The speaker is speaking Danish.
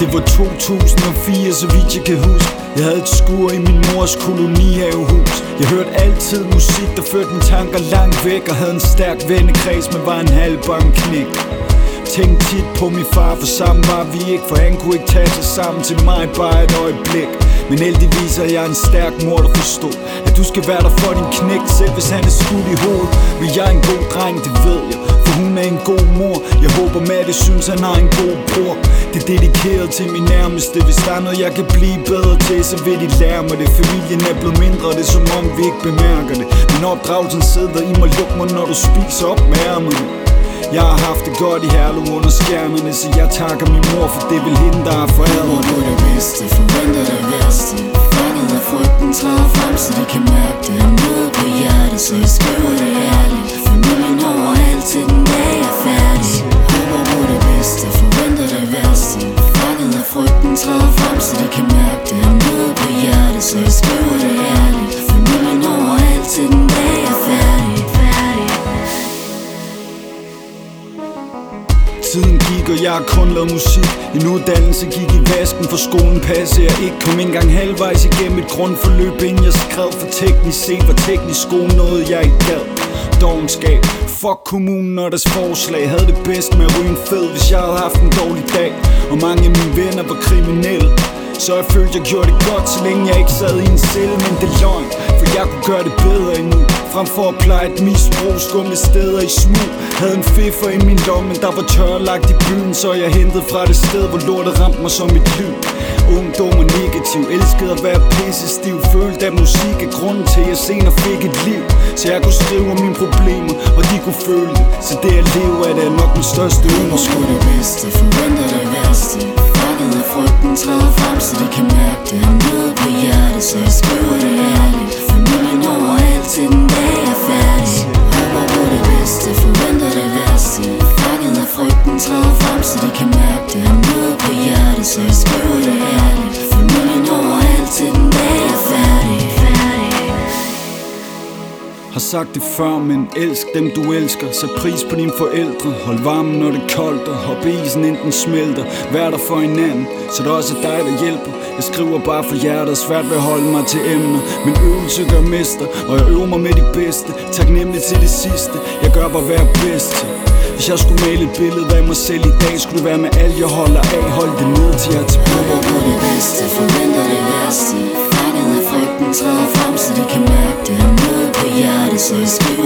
Det var 2004, så vidt jeg kan huske. Jeg havde et skur i min mors kolonihavehus. Jeg hørte altid musik, der førte mine tanker langt væk, og havde en stærk vennekreds, men var en halvbang knægt. Tænkte tit på min far, for sammen var vi ikke, for han kunne ikke tage sig sammen til mig bare et øjeblik. Men heldigvis er jeg en stærk mor, der forstod, at du skal være der for din knægt, selv hvis han er skudt i hovedet. Men jeg er en god dreng, det ved jeg, for hun er en god mor. Jeg håber Matte synes, han har en god bror. Det er dedikeret til min nærmeste. Hvis der er noget, jeg kan blive bedre til, så vil de lære mig det. Familien er blevet mindre, det er som om vi ikke bemærker det. Men opdragelsen sidder i mig, luk mig når du spiser op med ærmerne. Jeg har haft det godt i Herlev under stjernerne, så jeg takker min mor, for det vil hende, der er forældre. Mor, du er det bedste, forventer det værste. Fanget af frygten træder frem, så de kan mærke det. Er noget på hjertet, så jeg skriver det ærligt. Familien overalt til den dag er færdig. Håber på det bedste, forventer det værste. Fanget af frygten træder frem, så de kan mærke det. Er noget på hjertet, så jeg skriver det ærligt. Familien overalt til den dag er færdig. Tiden gik, og jeg har kun lavet musik. En uddannelse gik i vasken, for skolen passede jeg ikke. Kom ikke engang halvvejs igennem et grundforløb, inden jeg skrev. For teknisk set var teknisk skole noget, jeg ikke gad. Dovenskab, fuck kommunen og deres forslag. Havde det bedst med at ryge en fed, hvis jeg havde haft en dårlig dag. Og mange af mine venner var kriminelle, så jeg følte, jeg gjorde det godt, så længe jeg ikke sad i en celle. Men det er løgn, for jeg kunne gøre det bedre endnu. Frem for at pleje et misbrug, skumle steder i smug. Havde en fiffer i min lomme, men der var tørlagt i byen, så jeg hentede fra det sted, hvor lortet ramte mig som et lyn. Ungdom og negativ, elskede at være pissestiv. Følte at musik er grunden til, at jeg senere fik et liv. Så jeg kunne skrive om mine problemer, og de kunne føle det. Så det jeg lever af, det er nok min største ynder. Sgu det bedste, forventer det værste. Fanget af frygten træder frem, så de kan mærke det. Er noget på hjertet, så jeg skriver det ærligt. Familien overalt til den dag er færdig. Håber på det bedste, forventer det værste. Fanget af frygten træder frem, så de kan mærke det. Er noget på hjertet, så jeg skriver det ærligt. Familien overalt til den dag er færdig. Har sagt det før, men elsk dem du elsker. Sæt pris på dine forældre. Hold varmen når det er koldt, og hop isen inden den smelter. Vær der for hinanden, så det også er dig der hjælper. Jeg skriver bare for hjertet, svært ved at holde mig til emner. Men øvelse gør mester, og jeg øver mig med de bedste. Taknemmelig til det sidste, jeg gør bare hvad jeg er bedst til. Hvis jeg skulle male et billede af mig selv i dag, skulle det være med alt jeg holder af. Hold det ned til jeg er tilbage. Håber på det bedste, forventer det værste. Fanget af frygten træder frem, så de kan mærke det. Er noget på hjertet, så jeg skriver